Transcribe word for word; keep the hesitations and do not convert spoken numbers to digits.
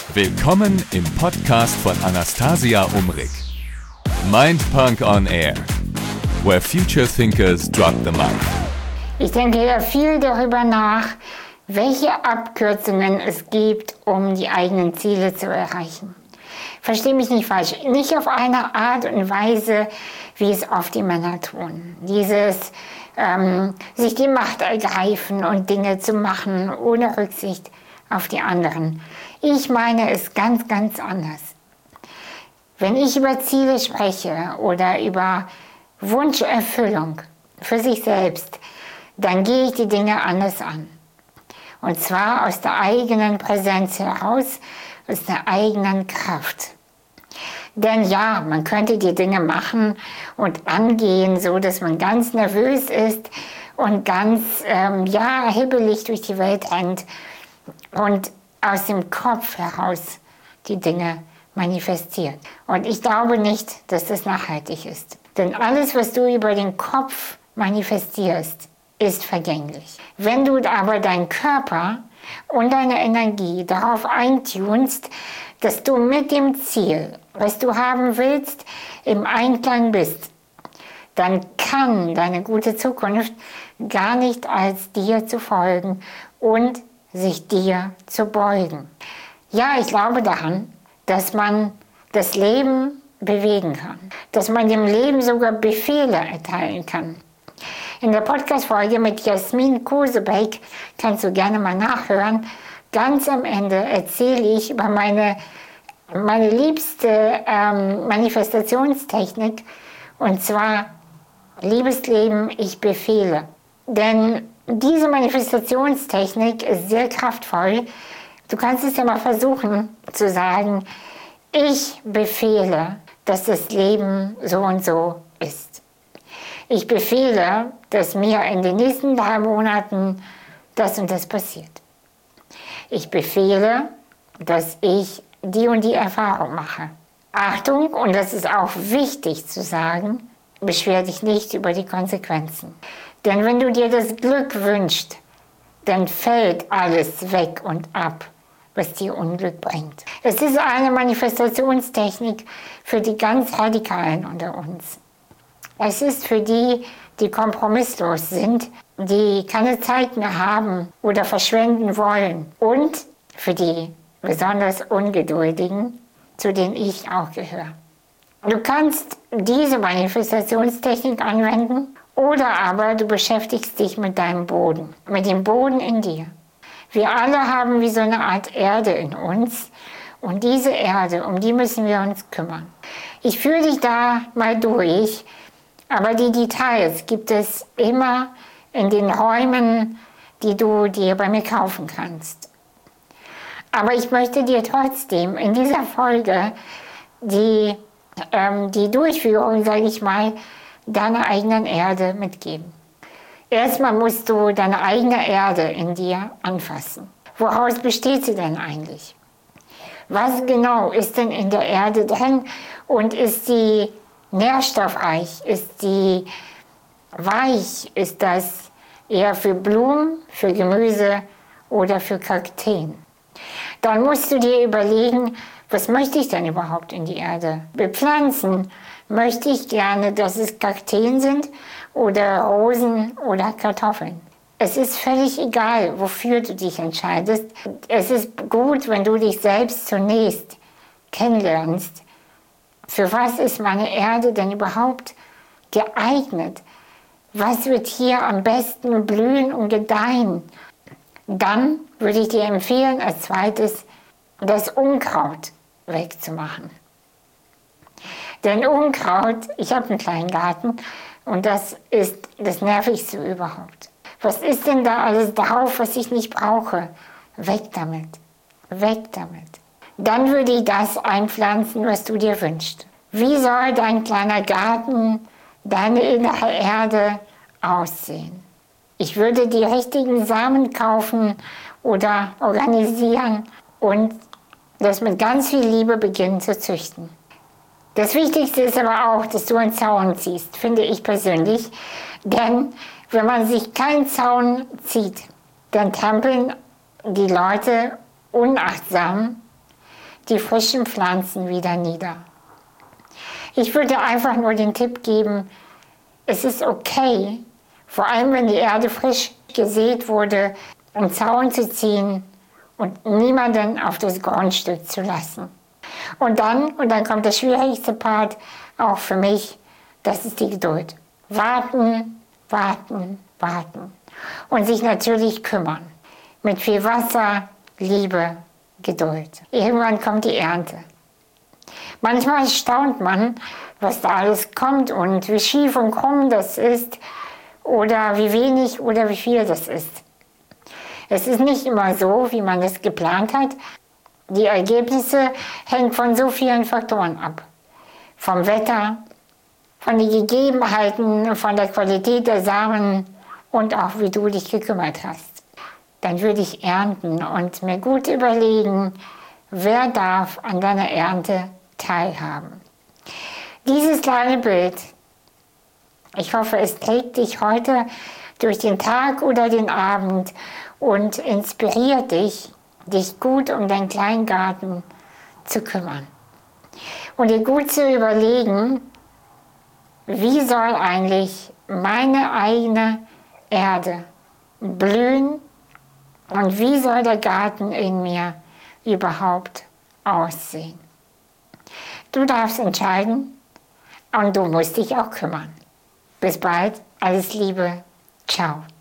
Willkommen im Podcast von Anastasia Umrig. Mindpunk on Air, where future thinkers drop the mic. Ich denke ja viel darüber nach, welche Abkürzungen es gibt, um die eigenen Ziele zu erreichen. Versteh mich nicht falsch, nicht auf eine Art und Weise, wie es oft die Männer tun. Dieses ähm, sich die Macht ergreifen und Dinge zu machen, ohne Rücksicht auf die anderen. Ich meine es ganz, ganz anders. Wenn ich über Ziele spreche oder über Wunscherfüllung für sich selbst, dann gehe ich die Dinge anders an. Und zwar aus der eigenen Präsenz heraus, aus der eigenen Kraft. Denn ja, man könnte die Dinge machen und angehen, so dass man ganz nervös ist und ganz ähm, ja, hibbelig durch die Welt rennt und aus dem Kopf heraus die Dinge manifestiert. Und ich glaube nicht, dass das nachhaltig ist. Denn alles, was du über den Kopf manifestierst, ist vergänglich. Wenn du aber deinen Körper und deine Energie darauf eintunst, dass du mit dem Ziel, was du haben willst, im Einklang bist, dann kann deine gute Zukunft gar nicht als dir zu folgen und sich dir zu beugen. Ja, ich glaube daran, dass man das Leben bewegen kann, dass man dem Leben sogar Befehle erteilen kann. In der Podcast-Folge mit Jasmin Kosebeck, kannst du gerne mal nachhören, ganz am Ende erzähle ich über meine, meine liebste ähm, Manifestationstechnik, und zwar Liebesleben, ich befehle. Denn diese Manifestationstechnik ist sehr kraftvoll. Du kannst es ja mal versuchen zu sagen, ich befehle, dass das Leben so und so ist. Ich befehle, dass mir in den nächsten drei Monaten das und das passiert. Ich befehle, dass ich die und die Erfahrung mache. Achtung, und das ist auch wichtig zu sagen, beschwer dich nicht über die Konsequenzen. Denn wenn du dir das Glück wünschst, dann fällt alles weg und ab, was dir Unglück bringt. Es ist eine Manifestationstechnik für die ganz Radikalen unter uns. Es ist für die, die kompromisslos sind, die keine Zeit mehr haben oder verschwenden wollen. Und für die besonders Ungeduldigen, zu denen ich auch gehöre. Du kannst diese Manifestationstechnik anwenden, oder aber du beschäftigst dich mit deinem Boden, mit dem Boden in dir. Wir alle haben wie so eine Art Erde in uns, und diese Erde, um die müssen wir uns kümmern. Ich führe dich da mal durch, aber die Details gibt es immer in den Räumen, die du dir bei mir kaufen kannst. Aber ich möchte dir trotzdem in dieser Folge die, ähm, die Durchführung, sage ich mal, deiner eigenen Erde mitgeben. Erstmal musst du deine eigene Erde in dir anfassen. Woraus besteht sie denn eigentlich? Was genau ist denn in der Erde drin und ist sie nährstoffreich? Ist sie weich? Ist das eher für Blumen, für Gemüse oder für Kakteen? Dann musst du dir überlegen, was möchte ich denn überhaupt in die Erde bepflanzen? Möchte ich gerne, dass es Kakteen sind oder Rosen oder Kartoffeln? Es ist völlig egal, wofür du dich entscheidest. Es ist gut, wenn du dich selbst zunächst kennenlernst. Für was ist meine Erde denn überhaupt geeignet? Was wird hier am besten blühen und gedeihen? Dann würde ich dir empfehlen, als zweites das Unkraut wegzumachen. Denn Unkraut, ich habe einen kleinen Garten und das ist das Nervigste überhaupt. Was ist denn da alles drauf, was ich nicht brauche? Weg damit, weg damit. Dann würde ich das einpflanzen, was du dir wünschst. Wie soll dein kleiner Garten, deine innere Erde aussehen? Ich würde die richtigen Samen kaufen oder organisieren und das mit ganz viel Liebe beginnen zu züchten. Das Wichtigste ist aber auch, dass du einen Zaun ziehst, finde ich persönlich. Denn wenn man sich keinen Zaun zieht, dann trampeln die Leute unachtsam die frischen Pflanzen wieder nieder. Ich würde einfach nur den Tipp geben, es ist okay, vor allem wenn die Erde frisch gesät wurde, einen Zaun zu ziehen und niemanden auf das Grundstück zu lassen. Und dann, und dann kommt der schwierigste Part, auch für mich, das ist die Geduld. Warten, warten, warten. Und sich natürlich kümmern. Mit viel Wasser, Liebe, Geduld. Irgendwann kommt die Ernte. Manchmal staunt man, was da alles kommt und wie schief und krumm das ist oder wie wenig oder wie viel das ist. Es ist nicht immer so, wie man es geplant hat. Die Ergebnisse hängen von so vielen Faktoren ab. Vom Wetter, von den Gegebenheiten, von der Qualität der Samen und auch wie du dich gekümmert hast. Dann würde ich ernten und mir gut überlegen, wer darf an deiner Ernte teilhaben. Dieses kleine Bild, ich hoffe, es trägt dich heute durch den Tag oder den Abend und inspiriert dich, dich gut um deinen kleinen Garten zu kümmern. Und dir gut zu überlegen, wie soll eigentlich meine eigene Erde blühen und wie soll der Garten in mir überhaupt aussehen. Du darfst entscheiden und du musst dich auch kümmern. Bis bald, alles Liebe, ciao.